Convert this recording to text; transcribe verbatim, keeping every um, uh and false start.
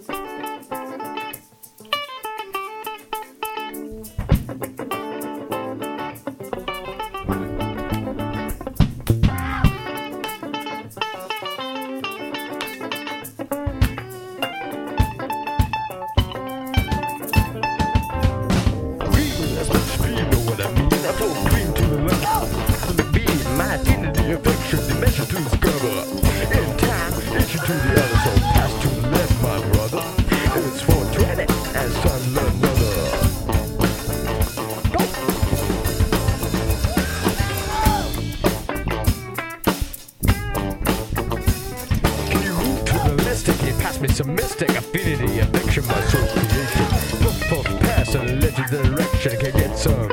Me some mystic affinity, affection, my soul creation. Puff, puff, pass in a legend direction, can get some